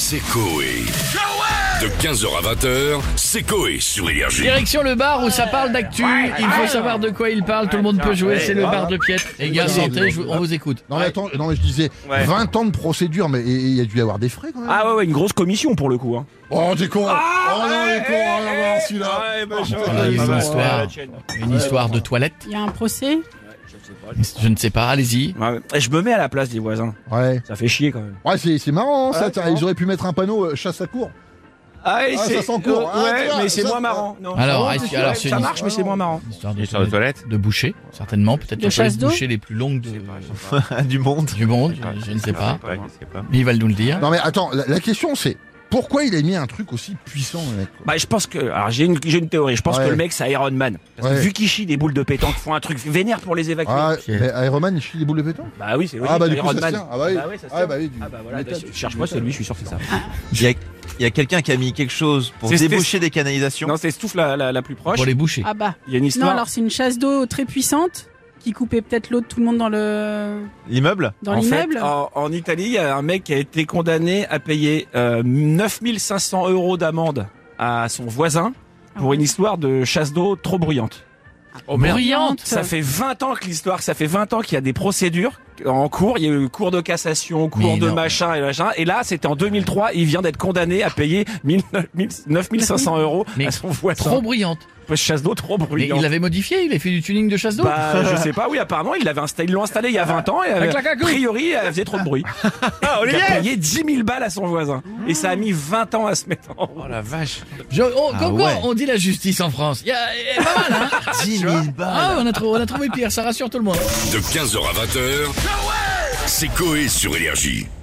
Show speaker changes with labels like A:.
A: c'est Coé. De 15h à 20h, c'est Coé sur Énergie.
B: Direction le bar où ça parle d'actu. Il faut savoir de quoi il parle. Tout le monde peut jouer. C'est le bar de Piette. Les gars, sortez, on vous écoute.
C: Non mais attends, non mais je disais 20 ans de procédure, mais il y a dû y avoir des frais quand même.
D: Ah ouais, une grosse commission pour le coup. Hein.
C: Oh t'es con. Oh non il est con, on va voir celui-là.
B: Il y a une histoire de toilette.
E: Il y a un procès.
B: Je ne sais pas, allez-y.
D: Ouais. Et je me mets à la place des voisins.
C: Ouais.
D: Ça fait chier quand même.
C: Ouais c'est marrant ça, tiens,
D: c'est
C: ils auraient pu mettre un panneau chasse à cour.
D: Ah,
C: ça s'en court.
D: ouais,
C: tu vois,
D: mais c'est
C: ça,
D: moins marrant. Non.
B: Alors,
D: c'est
B: c'est
D: ça
B: une
D: marche, mais c'est moins marrant.
B: Histoire de
F: Histoire de toilette.
B: De boucher, certainement. Peut-être
E: De
B: la
E: chasse
B: toilette
E: d'eau
B: bouchée les plus longues
F: Du monde.
B: du monde. Je ne sais pas.
F: Ouais, je sais pas.
B: Mais il va nous le dire.
C: Non mais attends, la question c'est pourquoi il a mis un truc aussi puissant le mec quoi.
D: Bah, je pense que. Alors, j'ai une théorie. Je pense
C: Ouais.
D: que le mec, c'est Iron Man. Parce que
C: Ouais.
D: vu qu'il chie des boules de pétanque, font un truc vénère pour les évacuer.
C: Ah,
B: Ok.
C: mais Iron Man il chie des boules de pétanque.
D: Bah oui, c'est logique.
C: Ah bah du coup
D: Iron
C: ça se
D: Man.
C: tient. Ah bah oui.
D: Bah oui, ça se
C: Ah
D: tient.
C: bah oui.
D: Ah bah voilà,
C: méthode.
D: cherche-moi, c'est lui, je suis sûr que c'est ça.
F: Il y a quelqu'un qui a mis quelque chose pour
D: C'est-
F: déboucher des canalisations.
D: Non, c'est Stouff la plus proche.
B: Pour les boucher.
E: Ah bah.
D: Il y a une
E: Non,
D: histoire.
E: alors c'est une chasse d'eau très puissante qui coupait peut-être l'eau de tout le monde dans
F: L'immeuble.
D: En fait,
E: l'immeuble.
D: en Italie, il y a un mec qui a été condamné à payer 9500 € d'amende à son voisin pour une histoire de chasse d'eau trop bruyante.
B: Oh, bruyante.
D: Ça fait 20 ans qu'il y a des procédures en cours. Il y a eu cours de cassation, cours
B: Mais
D: de
B: non.
D: machin et machin. Et là, c'était en 2003. Il vient d'être condamné à payer 9500 €
B: Mais
D: à son voisin.
B: Trop bruyante.
D: Chasse d'eau trop
B: Mais
D: bruyante.
B: il avait modifié, il a fait du tuning de chasse d'eau.
D: Bah, je sais pas, oui, apparemment, ils l'ont installé il y a 20 ans et
B: Avec la
D: a
B: cagou.
D: priori, elle faisait trop de bruit. Il a payé 10 000 balles à son voisin. Et ça a mis 20 ans à se mettre en route.
F: Oh la vache.
B: Coco,
F: ouais.
B: on dit la justice en France. Il y a pas mal, hein.
F: 10 000 balles.
B: Ah, on a trouvé pire, ça rassure tout le monde.
A: De 15h à 20h, c'est Coé sur Énergie.